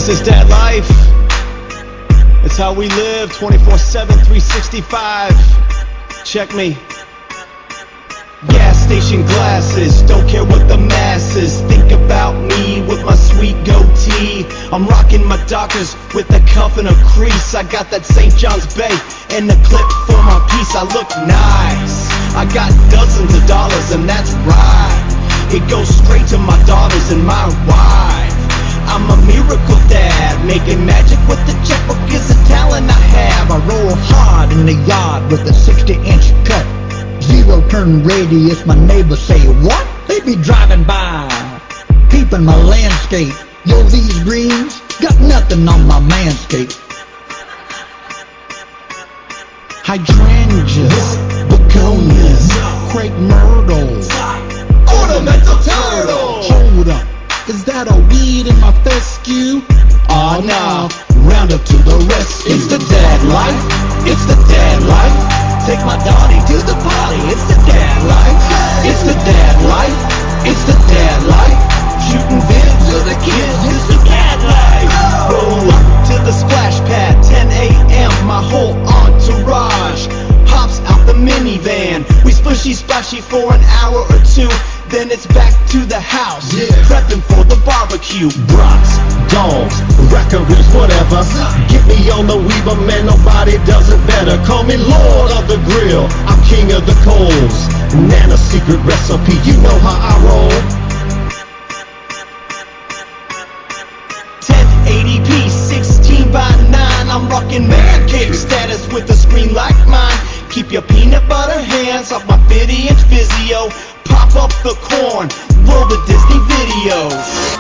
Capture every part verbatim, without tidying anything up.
This is Dad Life. It's how we live twenty-four seven, three sixty-five. Check me. Gas station glasses, don't care what the masses think about me with my sweet goatee. I'm rocking my Dockers with a cuff and a crease. I got that Saint John's Bay and a clip for my piece. I look nice, I got dozens of dollars and that's right. It goes straight to my daughters and my wife. I'm a miracle dad, making magic with the checkbook is a talent I have. I roll hard in the yard with a sixty inch cut. Zero turn radius, my neighbors say, what? They be driving by, peeping my landscape. Yo, these greens got nothing on my manscape. Hydrangeas, begonias, crepe myrtles, ornamental turtles. Hold up, is that a weed in my fescue? Aw, oh, nah, round up to the rescue. It's the dad life, it's the dad life. Take my Dottie to the party, it's the dad life. It's the dad life, it's the dad life. Shooting vids of the kids, it's the dad life. Roll up to the splash pad, ten a.m. My whole entourage hops out the minivan. We splishy splashy for an hour or two, then it's back to the house, yeah. Prepping for the barbecue. Brats, dogs, rackaroos, whatever. Get me on the Weaver, man, nobody does it better. Call me Lord of the Grill, I'm king of the coals. Nana secret recipe, you know how I roll. ten eighty p, sixteen by nine. I'm rocking man cave status with a screen like mine. Keep your peanut butter hands off my fifty inch Vizio. Pop up the corn, roll the Disney videos.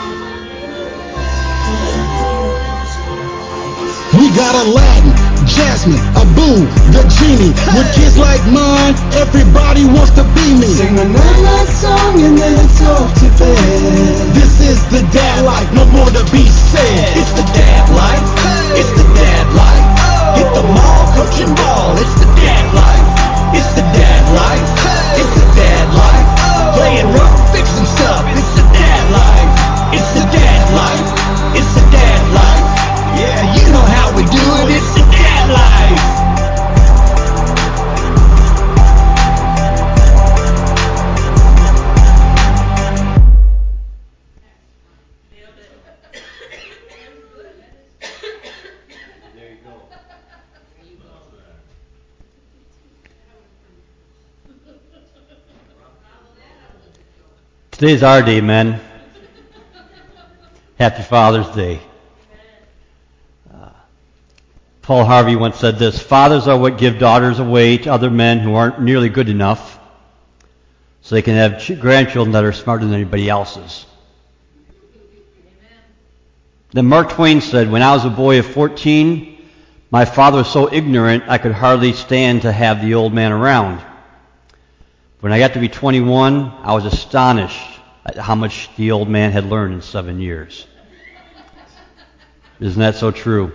We got Aladdin, Jasmine, Abu, the genie. With kids like mine, everybody wants to be me. Sing a night song and then it's off to bed. This is the dad life, no more to be said. It's the dad life, it's the dad life. Hit the mall, coaching ball, it's the dad life. It's the dad life, it's the dad life. Playing rough, fixing stuff, it's the dad life. It's the dad life, it's the dad life. Yeah, you know how we do it, it's the dad life. There you go. Today's our day, men. Happy Father's Day. Uh, Paul Harvey once said this: fathers are what give daughters away to other men who aren't nearly good enough so they can have ch- grandchildren that are smarter than anybody else's. Amen. Then Mark Twain said, when I was a boy of fourteen, my father was so ignorant I could hardly stand to have the old man around. When I got to be twenty-one, I was astonished at how much the old man had learned in seven years. Isn't that so true?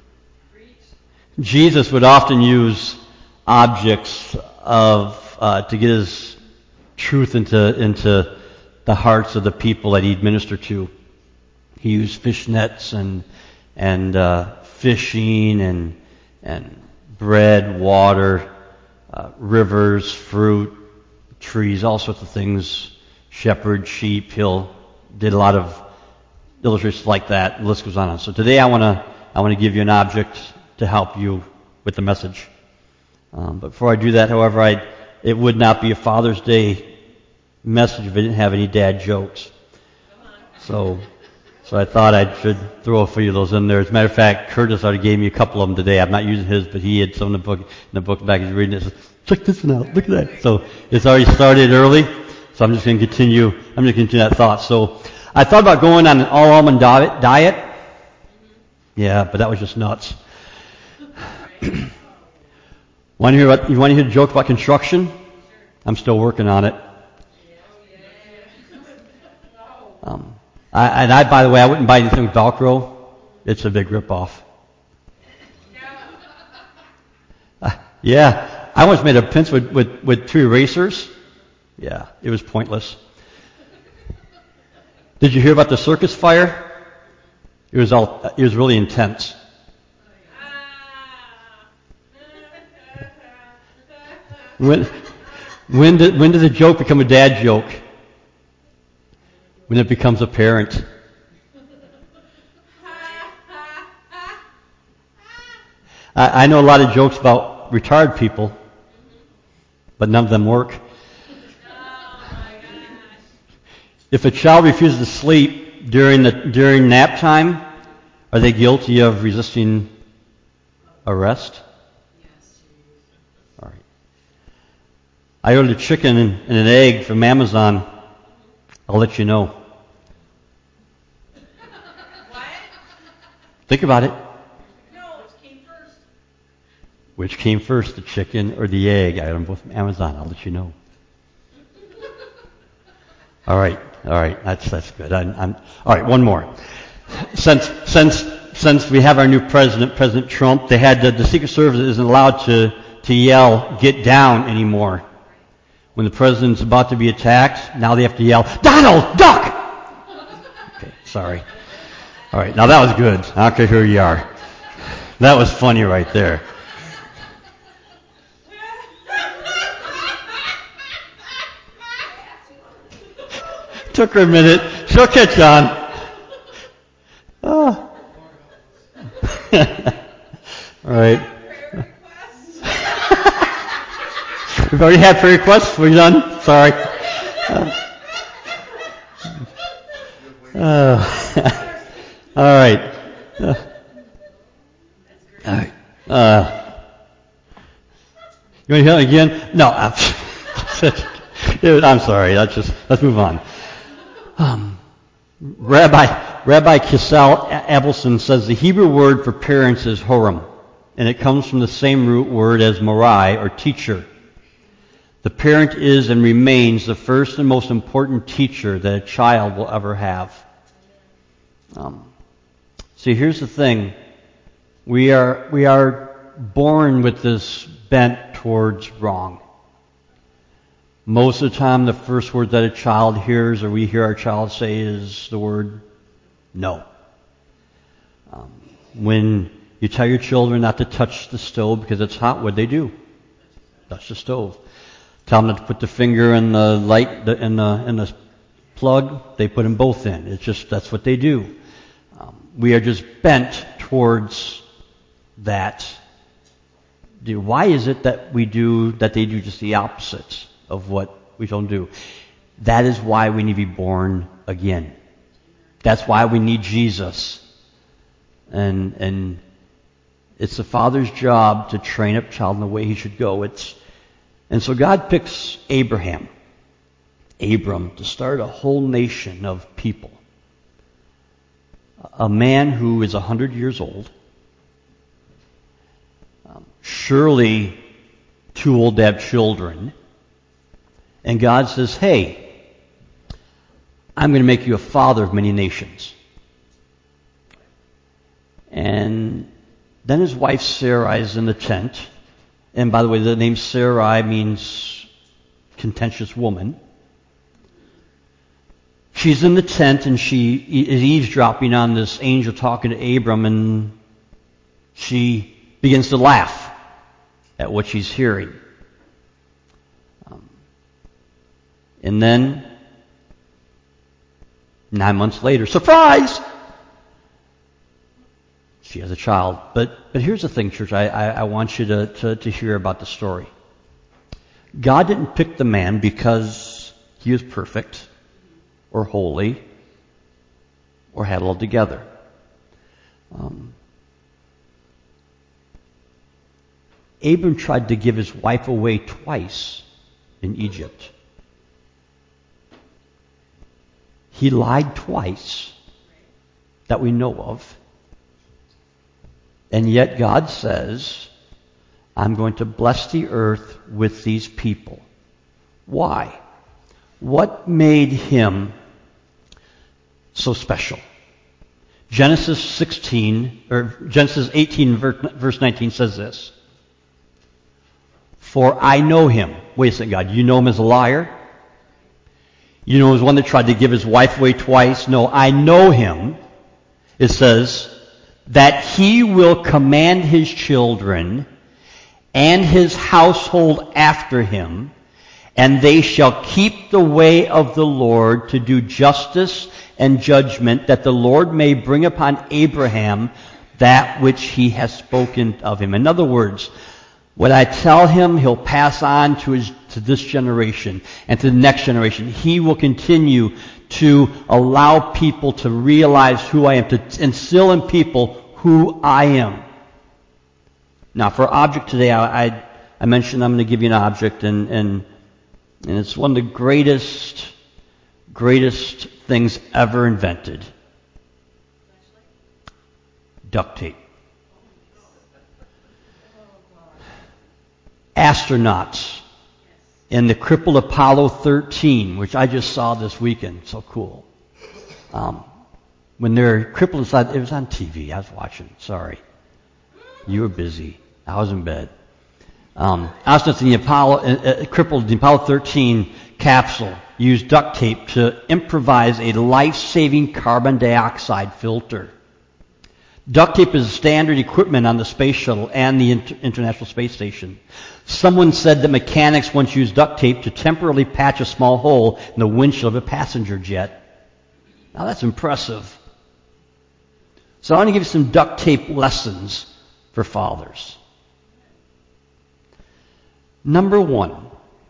Jesus would often use objects of uh, to get his truth into into the hearts of the people that he'd minister to. He used fish nets and and uh, fishing and and bread, water, uh, rivers, fruit, trees, all sorts of things. Shepherd, sheep. He'll did a lot of illustrations like that. The list goes on and on. So today I want to I want to give you an object to help you with the message. Um, but before I do that, however, I it would not be a Father's Day message if I didn't have any dad jokes. So so I thought I should throw a few of those in there. As a matter of fact, Curtis already gave me a couple of them today. I'm not using his, but he had some in the book. In the book back, he's reading it. Says, check this one out. Look at that. So it's already started early. So I'm just going to continue. I'm going to continue that thought. So I thought about going on an all almond diet. diet. Yeah, but that was just nuts. want to hear about? You want to hear a joke about construction? I'm still working on it. Um, I, and I, by the way, I wouldn't buy anything with Velcro. It's a big ripoff. Uh, yeah, I once made a pencil with, with, with two erasers. Yeah, it was pointless. Did you hear about the circus fire? It was all. It was really intense. When, when did when did the joke become a dad joke? When it becomes apparent. I, I know a lot of jokes about retarded people, but none of them work. If a child refuses to sleep during the during nap time, are they guilty of resisting arrest? All right. I ordered a chicken and, and an egg from Amazon. I'll let you know. What? Think about it. No, which came first? Which came first, the chicken or the egg? I got them both from Amazon. I'll let you know. All right, all right, that's that's good. I'm, I'm, all right, one more. Since since since we have our new president, President Trump, they had the, the Secret Service isn't allowed to to yell "get down" anymore. When the president's about to be attacked, now they have to yell "Donald, duck!" Okay, sorry. All right, now that was good. I don't care who you are. That was funny right there. Took her a minute. She'll catch on. Oh. All right. We've already had prayer requests. We're done. Sorry. Uh, uh, all right. Uh, all right. Uh, you want to hear it again? No. I'm, I'm sorry. Let's just let's move on. Um, Rabbi Rabbi Kissel Abelson says the Hebrew word for parents is horim, and it comes from the same root word as morai, or teacher. The parent is and remains the first and most important teacher that a child will ever have. Um, see, here's the thing: we are we are born with this bent towards wrong. Most of the time, the first word that a child hears, or we hear our child say, is the word no. Um, when you tell your children not to touch the stove because it's hot, what do they do? Touch the stove. Tell them not to put the finger in the light, the, in the in the plug. They put them both in. It's just that's what they do. Um, we are just bent towards that. Why is it that we do that? They do just the opposite of what we don't do. That is why we need to be born again. That's why we need Jesus. And and it's the father's job to train up a child in the way he should go. It's and so God picks Abraham, Abram, to start a whole nation of people. A man who is a hundred years old, um, surely too old to have children. And God says, hey, I'm going to make you a father of many nations. And then his wife Sarai is in the tent. And by the way, the name Sarai means contentious woman. She's in the tent and she is eavesdropping on this angel talking to Abram, and she begins to laugh at what she's hearing. And then, nine months later, surprise! She has a child. But but here's the thing, church. I, I, I want you to, to, to hear about the story. God didn't pick the man because he was perfect or holy or had it all together. Um, Abram tried to give his wife away twice in Egypt. He lied twice that we know of. And yet God says, I'm going to bless the earth with these people. Why? What made him so special? Genesis sixteen, or Genesis eighteen, verse nineteen says this. For I know him. Wait a second, God. You know him as a liar? You know him as one that tried to give his wife away twice? No, I know him. It says, that he will command his children and his household after him, and they shall keep the way of the Lord to do justice and judgment, that the Lord may bring upon Abraham that which he has spoken of him. In other words, what I tell him, he'll pass on to his to this generation and to the next generation. He will continue to allow people to realize who I am, to instill in people who I am. Now, for object today, I I, I mentioned I'm going to give you an object, and and and it's one of the greatest greatest things ever invented. Duct tape. Astronauts in the crippled Apollo thirteen, which I just saw this weekend. So cool. Um, when they're crippled inside, it was on T V. I was watching. Sorry. You were busy. I was in bed. Um, astronauts in the Apollo, uh, uh, crippled the Apollo thirteen capsule used duct tape to improvise a life-saving carbon dioxide filter. Duct tape is standard equipment on the space shuttle and the Inter- International Space Station. Someone said that mechanics once used duct tape to temporarily patch a small hole in the windshield of a passenger jet. Now that's impressive. So I want to give you some duct tape lessons for fathers. Number one,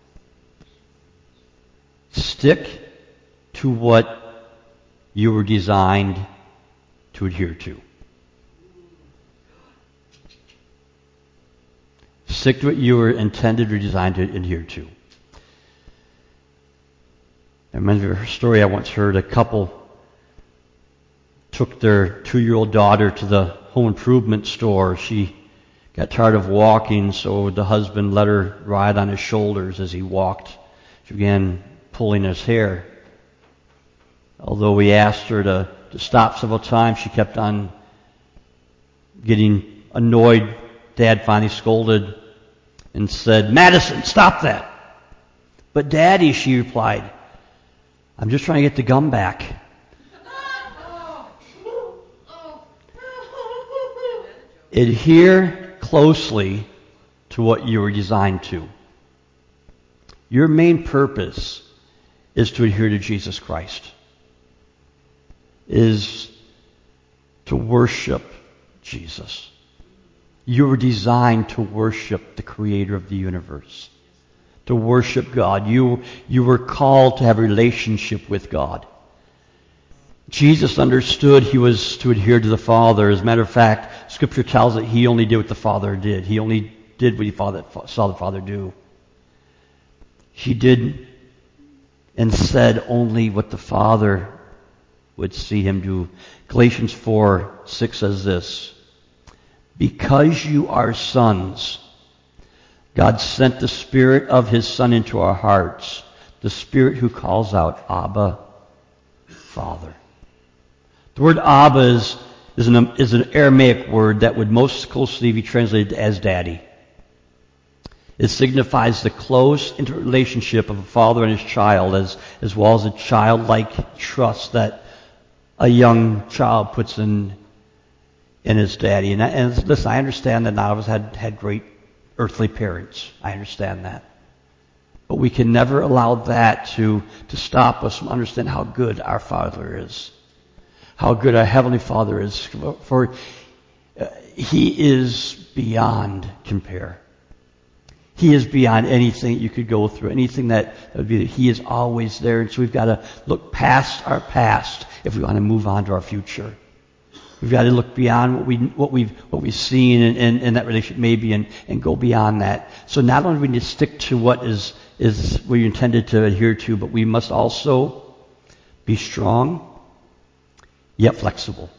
stick to what you were designed to adhere to. Stick to what you were intended or designed to adhere to. I remember a story I once heard. A couple took their two-year-old daughter to the home improvement store. She got tired of walking, so the husband let her ride on his shoulders as he walked. She began pulling his hair. Although we asked her to, to stop several times, she kept on getting annoyed. Dad finally scolded and said, "Madison, stop that." "But Daddy," she replied, "I'm just trying to get the gum back." Adhere closely to what you were designed to. Your main purpose is to adhere to Jesus Christ, is to worship Jesus. You were designed to worship the Creator of the universe, to worship God. You, you were called to have a relationship with God. Jesus understood he was to adhere to the Father. As a matter of fact, Scripture tells that he only did what the Father did. He only did what he saw the Father do. He did and said only what the Father would see him do. Galatians four six says this, "Because you are sons, God sent the Spirit of His Son into our hearts, the Spirit who calls out, Abba, Father." The word Abba is, is, an, is an Aramaic word that would most closely be translated as daddy. It signifies the close interrelationship of a father and his child, as, as well as a childlike trust that a young child puts in in his daddy. And, and listen, I understand that none of us had, had great earthly parents. I understand that. But we can never allow that to, to stop us from understanding how good our Father is. How good our Heavenly Father is. For, for uh, He is beyond compare. He is beyond anything you could go through, anything that, that would be. He is always there. And so we've got to look past our past if we want to move on to our future. We've got to look beyond what we what we've what we've seen in, in, in that relationship maybe, and, and go beyond that. So not only do we need to stick to what is is what you're intended to adhere to, but we must also be strong yet flexible.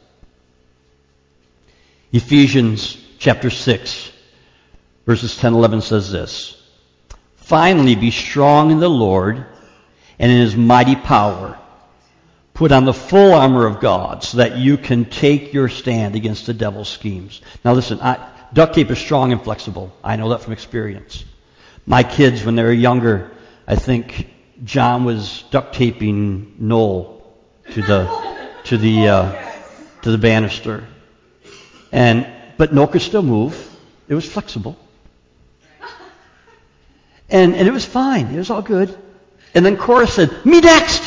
Ephesians chapter six, verses ten and eleven says this, "Finally be strong in the Lord and in His mighty power. Put on the full armor of God so that you can take your stand against the devil's schemes." Now listen, I, duct tape is strong and flexible. I know that from experience. My kids, when they were younger, I think John was duct taping Noel to the to the uh, to the banister. And but no could still move. It was flexible. And and it was fine. It was all good. And then Cora said, "Me next."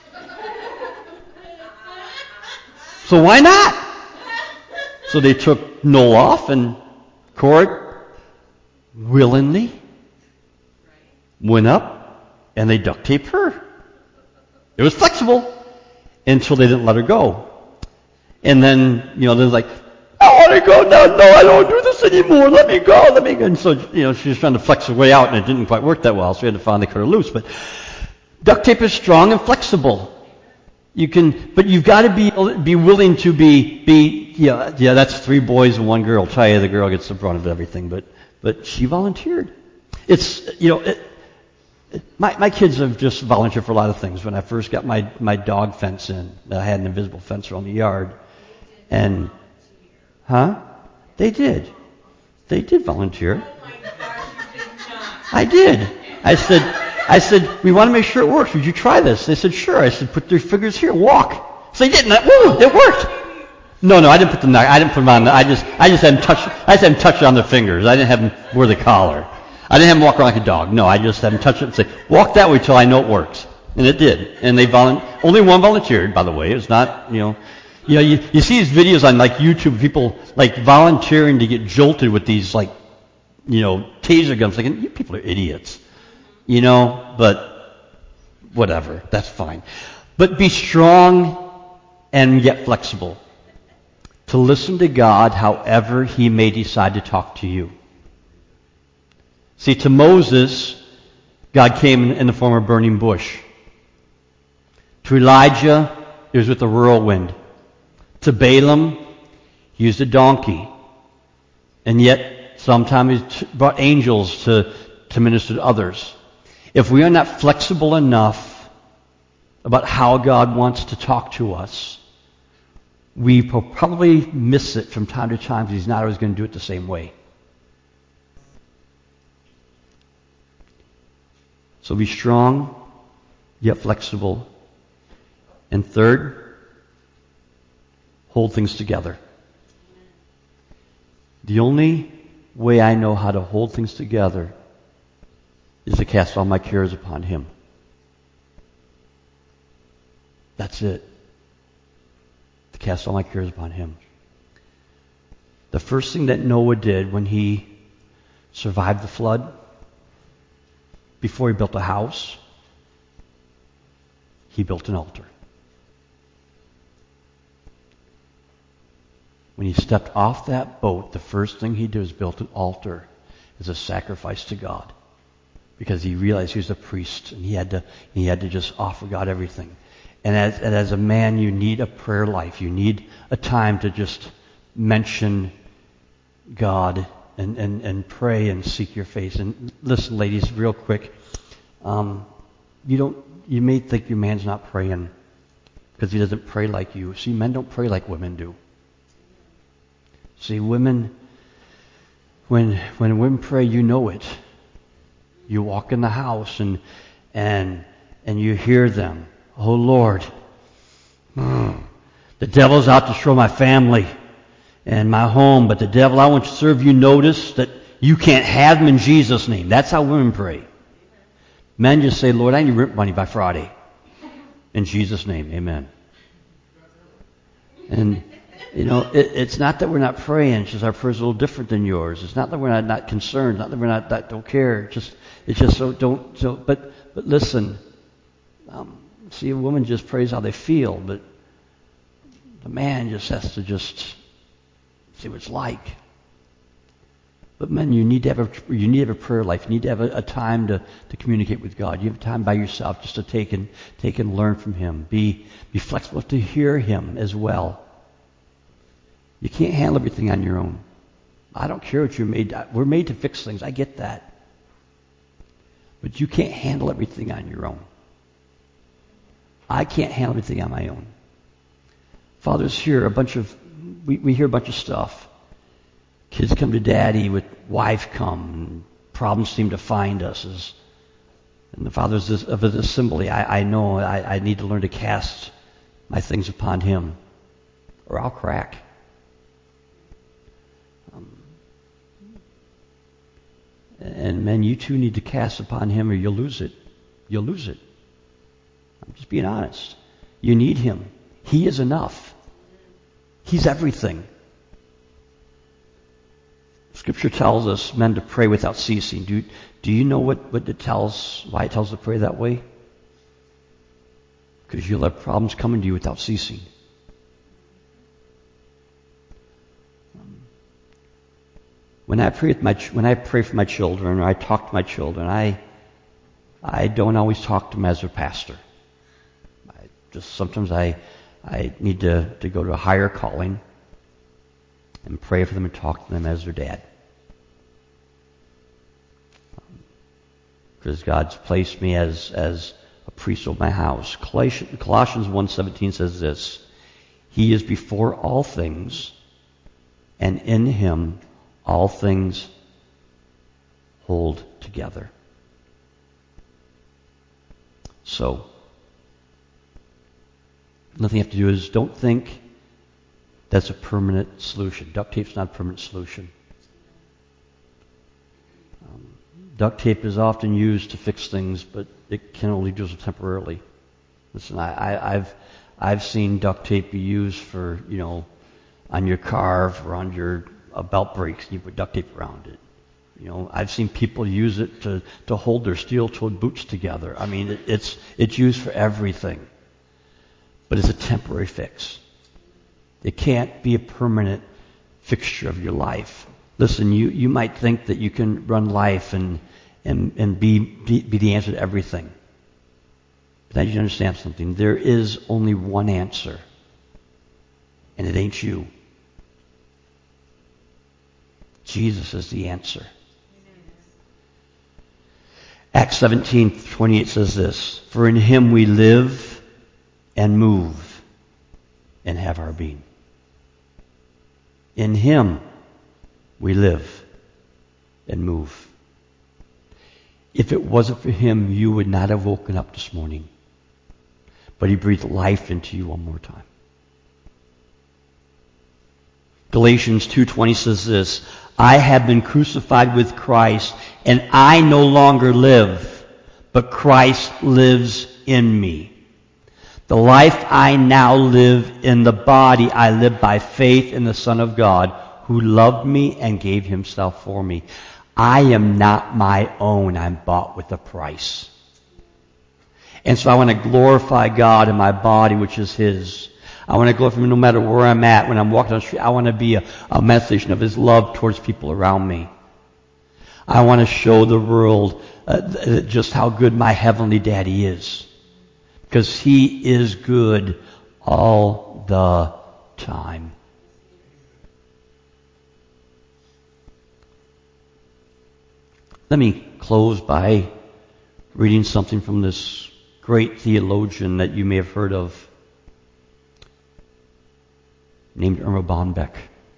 So why not? So they took Noel off, and Cora willingly went up, and they duct taped her. It was flexible until they didn't let her go. And then, you know, they're like, "I want to go now. No, I don't do this anymore. Let me go. Let me go." And so, you know, she was trying to flex her way out, and it didn't quite work that well, so we had to finally cut her loose. But duct tape is strong and flexible. You can, but you've got to be be willing to be be yeah yeah. That's three boys and one girl. I'll tell you, the girl gets the brunt of everything, but but she volunteered. It's you know. It, My my kids have just volunteered for a lot of things. When I first got my, my dog fence in, I had an invisible fence around the yard. And, huh? They did. They did volunteer. Oh my gosh, you did not. I did. I said, I said, "We want to make sure it works. Would you try this?" They said, "Sure." I said, "Put their fingers here, walk." So they did, and that, woo, it worked. No, no, I didn't put them. I didn't put them on. I just, I just had them touch. I just had them touch it on their fingers. I didn't have them wear the collar. I didn't have them walk around like a dog. No, I just had them touch it and say, "Walk that way till I know it works." And it did. And they volun- only one volunteered, by the way. It was not, you know, you know, you, you see these videos on like YouTube, people like volunteering to get jolted with these like, you know, taser guns. Like, you people are idiots, you know. But whatever, that's fine. But be strong and yet flexible to listen to God, however He may decide to talk to you. See, to Moses, God came in the form of a burning bush. To Elijah, it was with a whirlwind. To Balaam, he used a donkey. And yet, sometimes he brought angels to, to minister to others. If we are not flexible enough about how God wants to talk to us, we will probably miss it from time to time because He's not always going to do it the same way. So be strong, yet flexible. And third, hold things together. The only way I know how to hold things together is to cast all my cares upon Him. That's it. To cast all my cares upon Him. The first thing that Noah did when he survived the flood, before he built a house, he built an altar. When he stepped off that boat, the first thing he did was built an altar as a sacrifice to God. Because he realized he was a priest and he had to he had to just offer God everything. And as, and as a man, you need a prayer life. You need a time to just mention God and, and, and pray and seek your face. And listen, ladies, real quick. Um, you don't. You may think your man's not praying because he doesn't pray like you. See, men don't pray like women do. See, women, when when women pray, you know it. You walk in the house and and and you hear them. "Oh Lord, mm, the devil's out to destroy my family and my home, but the devil, I want to serve you notice that you can't have him in Jesus' name." That's how women pray. Men just say, "Lord, I need rent money by Friday. In Jesus' name, amen." And, you know, it, it's not that we're not praying. It's just our prayer's a little different than yours. It's not that we're not, not concerned. Not that we're not that don't care. It's just, it's just so don't. So, but but listen. Um, see, a woman just prays how they feel, but the man just has to just see what it's like. But men, you need to have a you need to have a prayer life. You need to have a, a time to, to communicate with God. You have time by yourself just to take and take and learn from Him. Be be flexible to hear Him as well. You can't handle everything on your own. I don't care what you're made. We're made to fix things. I get that. But you can't handle everything on your own. I can't handle everything on my own. Fathers hear a bunch of we, we hear a bunch of stuff. Kids come to daddy with wife come, and problems seem to find us. As, and the fathers of this assembly, I, I know I, I need to learn to cast my things upon Him. or I'll crack. Um, and men, you too need to cast upon him or you'll lose it. You'll lose it. I'm just being honest. You need him. He is enough. He's everything. Scripture tells us men to pray without ceasing. Do, do you know what, what it tells, why it tells us to pray that way? Because you'll have problems coming to you without ceasing. When I pray with my when I pray for my children or I talk to my children, I I don't always talk to them as their pastor. I just sometimes I I need to, to go to a higher calling and pray for them and talk to them as their dad. Because God's placed me as as a priest of my house. Colossians one seventeen says this: He is before all things, and in him all things hold together. So, nothing you have to do is don't think that's a permanent solution. Duct tape's not a permanent solution. Um, duct tape is often used to fix things, but it can only do so temporarily. Listen, I, I, I've I've seen duct tape be used for, you know, on your car or on your uh, belt brakes. You put duct tape around it. You know, I've seen people use it to, to hold their steel-toed boots together. I mean, it, it's it's used for everything, but it's a temporary fix. It can't be a permanent fixture of your life. Listen, you, you might think that you can run life and and and be, be be the answer to everything. But now you understand something. There is only one answer, and it ain't you. Jesus is the answer. Acts seventeen twenty-eight says this: For in him we live and move and have our being. In him we live and move. If it wasn't for him, you would not have woken up this morning. But he breathed life into you one more time. Galatians two twenty says this: I have been crucified with Christ, and I no longer live, but Christ lives in me. The life I now live in the body, I live by faith in the Son of God, who loved me and gave himself for me. I am not my own. I'm bought with a price. And so I want to glorify God in my body, which is his. I want to glorify him no matter where I'm at. When I'm walking down the street, I want to be a, a manifestation of his love towards people around me. I want to show the world uh, th- just how good my heavenly daddy is. Because he is good all the time. Let me close by reading something from this great theologian that you may have heard of, named Irma Bombeck.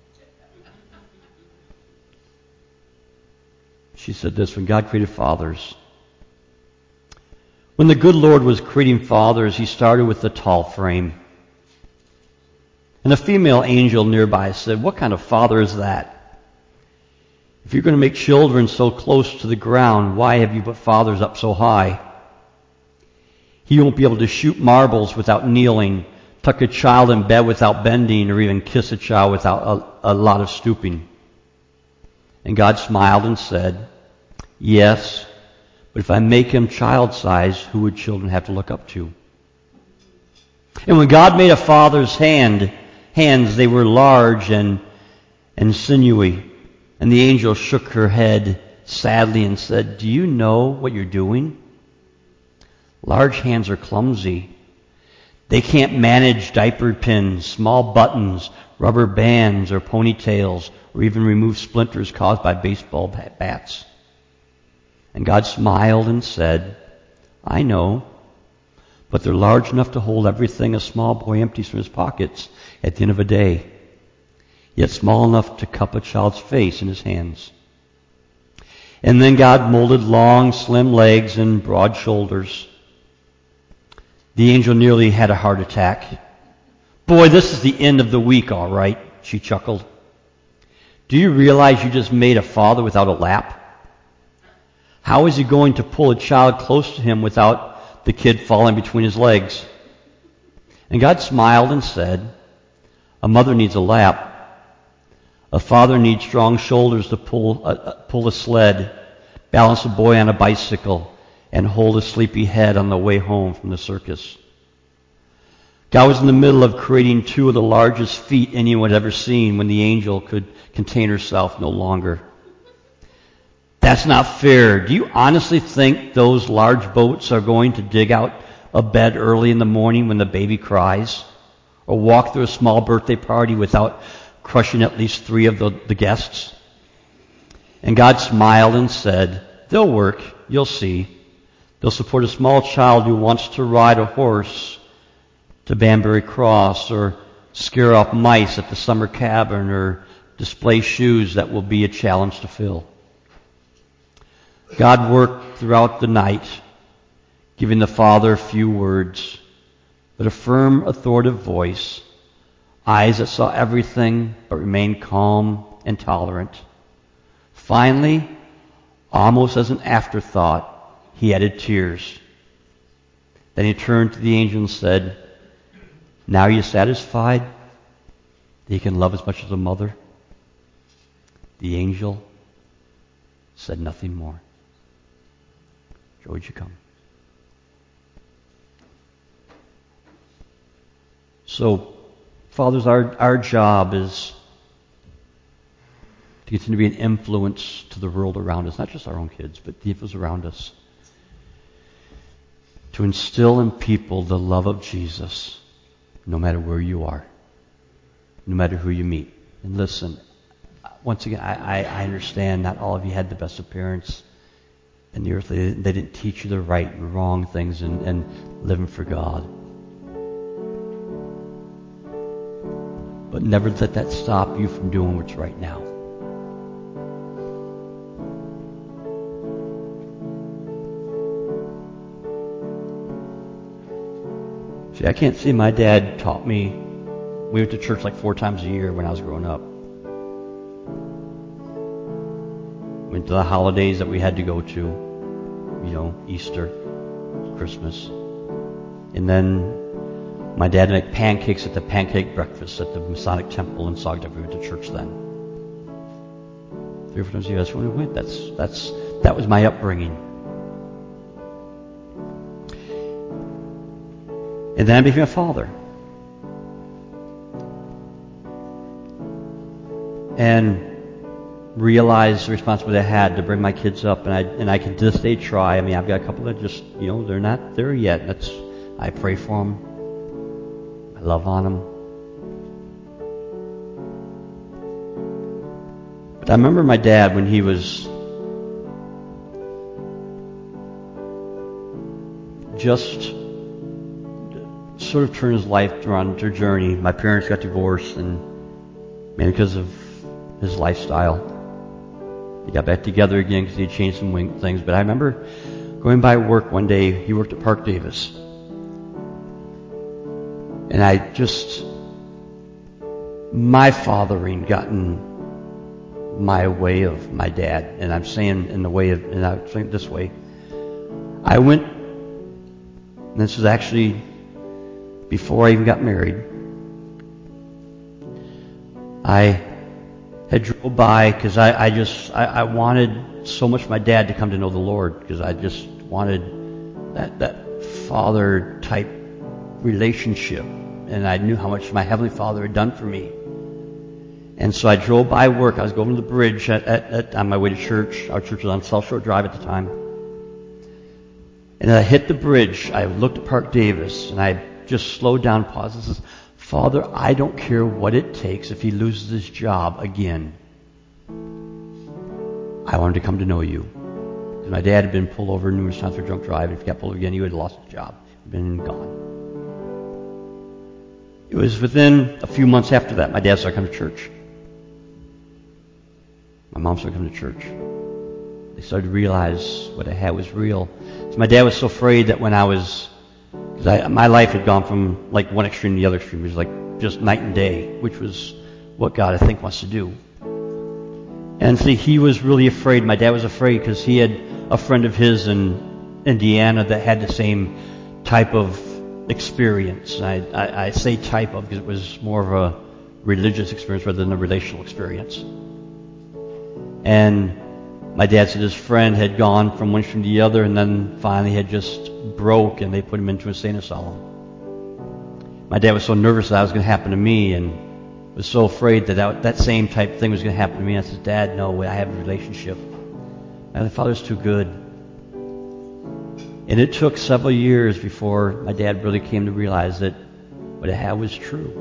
She said this: when God created fathers, when the good Lord was creating fathers, he started with the tall frame. And a female angel nearby said, what kind of father is that? If you're going to make children so close to the ground, why have you put fathers up so high? He won't be able to shoot marbles without kneeling, tuck a child in bed without bending, or even kiss a child without a, a lot of stooping. And God smiled and said, yes, but if I make him child-sized, who would children have to look up to? And when God made a father's hand, hands, they were large and, and sinewy. And the angel shook her head sadly and said, do you know what you're doing? Large hands are clumsy. They can't manage diaper pins, small buttons, rubber bands, or ponytails, or even remove splinters caused by baseball bats. And God smiled and said, I know, but they're large enough to hold everything a small boy empties from his pockets at the end of a day, yet small enough to cup a child's face in his hands. And then God molded long, slim legs and broad shoulders. The angel nearly had a heart attack, Boy, this is the end of the week, all right, she chuckled. Do you realize you just made a father without a lap? How is he going to pull a child close to him without the kid falling between his legs? And God smiled and said, a mother needs a lap. A father needs strong shoulders to pull a, pull a sled, balance a boy on a bicycle, and hold a sleepy head on the way home from the circus. God was in the middle of creating two of the largest feet anyone had ever seen when the angel could contain herself no longer. That's not fair. Do you honestly think those large boats are going to dig out a bed early in the morning when the baby cries? Or walk through a small birthday party without crushing at least three of the, the guests? And God smiled and said, they'll work, you'll see. They'll support a small child who wants to ride a horse to Banbury Cross, or scare off mice at the summer cabin, or display shoes that will be a challenge to fill. God worked throughout the night, giving the father few words, but a firm, authoritative voice, eyes that saw everything but remained calm and tolerant. Finally, almost as an afterthought, he added tears. Then he turned to the angel and said, now are you satisfied that you can love as much as a mother? The angel said nothing more. Joe, would you come? So, fathers, our, our job is to continue to be an influence to the world around us, not just our own kids, but the influence around us. To instill in people the love of Jesus, no matter where you are, no matter who you meet. And listen, once again, I, I, I understand not all of you had the best of parents in the earth. They, they didn't teach you the right and wrong things and, and living for God. But never let that stop you from doing what's right now. See, I can't see. My dad taught me. We went to church like four times a year when I was growing up. Went to the holidays that we had to go to, you know, Easter, Christmas. And then my dad made pancakes at the pancake breakfast at the Masonic Temple in Saugatuck. We went to church then. Three or four times a year, that's when we went. That's, that's, that was my upbringing. And then I became a father. And realized the responsibility I had to bring my kids up, and I and I can to this day try. I mean, I've got a couple that just, you know, they're not there yet. That's I pray for them. I love on them. But I remember my dad when he was just sort of turned his life around, their journey. My parents got divorced, and mainly because of his lifestyle. They got back together again because he had changed some things. But I remember going by work one day. He worked at Park Davis. And I just, my fathering got in my way of my dad. And I'm saying in the way of, and I'm saying it this way. I went, and this was actually before I even got married. I had drove by because I, I just, I, I wanted so much my dad to come to know the Lord, because I just wanted that, that father type relationship. And I knew how much my Heavenly Father had done for me. And so I drove by work. I was going to the bridge at, at, at, on my way to church. Our church was on South Shore Drive at the time. And I hit the bridge. I looked at Park Davis, and I just slowed down, paused, and says, Father, I don't care what it takes if he loses his job again. I wanted to come to know you. Because my dad had been pulled over numerous times for drunk driving. If he got pulled over again, he would have lost his job. He'd been gone. It was within a few months after that, my dad started coming to church. My mom started coming to church. They started to realize what I had was real. So my dad was so afraid that when I was, because my life had gone from like one extreme to the other extreme. It was like just night and day, which was what God, I think, wants to do. And see, he was really afraid. My dad was afraid because he had a friend of his in Indiana that had the same type of experience. I, I, I say type of because it was more of a religious experience rather than a relational experience. And my dad said his friend had gone from one extreme to the other and then finally had just broke and they put him into a insane asylum. My dad was so nervous that that was going to happen to me and was so afraid that that, that same type of thing was going to happen to me. And I said, Dad, no, I have a relationship. My father's too good. And it took several years before my dad really came to realize that what I had was true.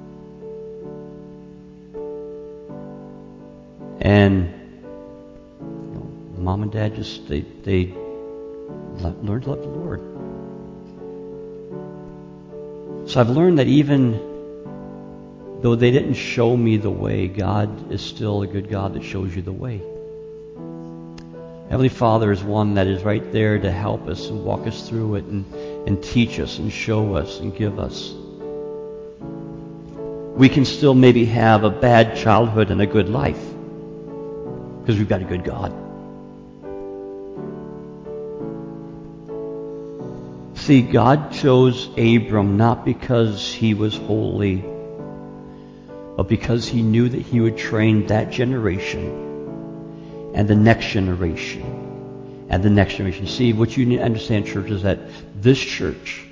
And you know, Mom and Dad just, they, they learned to love the Lord. So I've learned that even though they didn't show me the way, God is still a good God that shows you the way. Heavenly Father is one that is right there to help us and walk us through it and, and teach us and show us and give us. We can still maybe have a bad childhood and a good life because we've got a good God. See, God chose Abram not because he was holy, but because he knew that he would train that generation and the next generation and the next generation. See, what you need to understand, church, is that this church,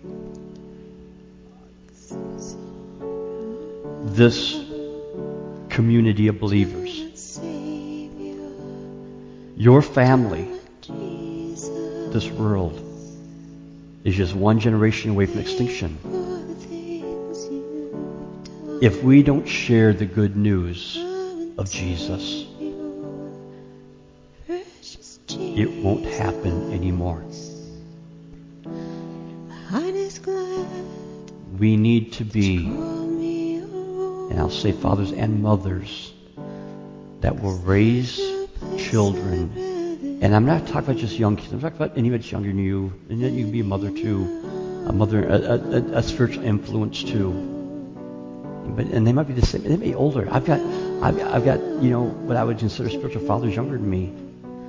this community of believers, your family, this world, is just one generation away from extinction. If we don't share the good news of Jesus, it won't happen anymore. We need to be, and I'll say fathers and mothers, that will raise children. And I'm not talking about just young kids. I'm talking about anybody that's younger than you. And then you can be a mother too, a mother, a, a, a spiritual influence too. But and they might be the same. They may be older. I've got, I've, I've got, you know, what I would consider spiritual fathers younger than me.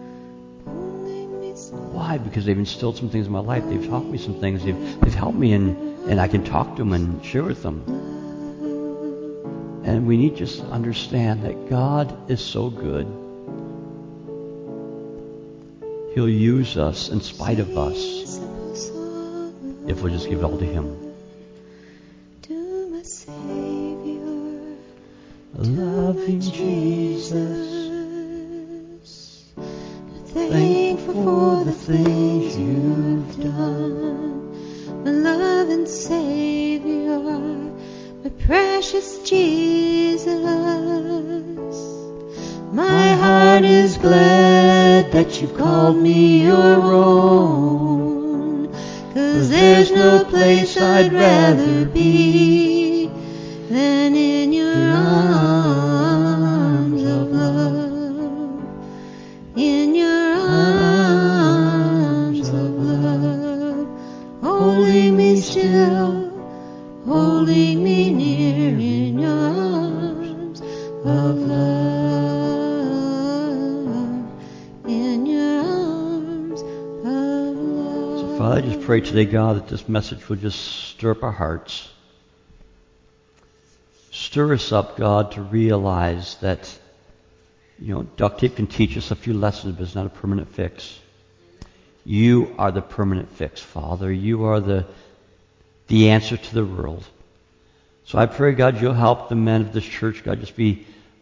Why? Because they've instilled some things in my life. They've taught me some things. They've, they've helped me, and and I can talk to them and share with them. And we need to just understand that God is so good. He'll use us in spite of us if we'll just give it all to Him. Loving Jesus, thankful for the things you've done, my loving Savior, my precious Jesus. My heart is glad that you've called me your own, 'cause there's no place I'd rather be than in your arms of love, in your arms of love, holding me still, holding me near in your arms of love, in your arms of love. So Father, I just pray today, God, that this message will just stir up our hearts. Stir us up, God, to realize that, you know, duct tape can teach us a few lessons, but it's not a permanent fix. You are the permanent fix, Father. You are the the answer to the world. So I pray, God, you'll help the men of this church, God, just be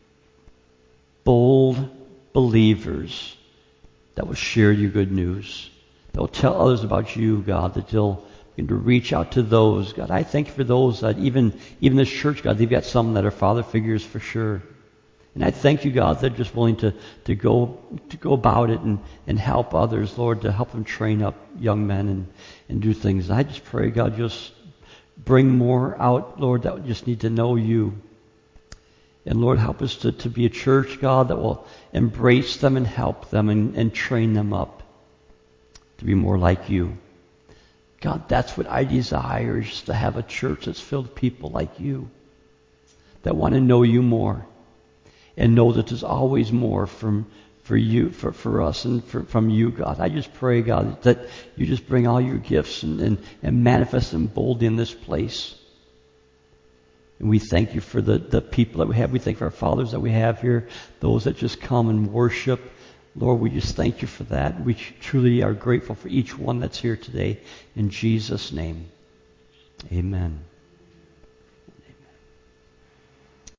bold believers that will share your good news, that will tell others about you, God, that they'll begin to reach out to those. God, I thank you for those that even, even this church, God, they've got some that are father figures for sure. And I thank you, God, they're just willing to, to go to go about it and, and help others, Lord, to help them train up young men and, and do things. And I just pray, God, just bring more out, Lord, that just need to know you. And Lord, help us to, to be a church, God, that will embrace them and help them and, and train them up to be more like you. God, that's what I desire, is to have a church that's filled with people like you that want to know you more and know that there's always more from for you, for, for us, and for, from you, God. I just pray, God, that you just bring all your gifts and, and, and manifest them boldly in this place. And we thank you for the, the people that we have. We thank you for our fathers that we have here, those that just come and worship. Lord, we just thank you for that. We truly are grateful for each one that's here today. In Jesus' name, amen.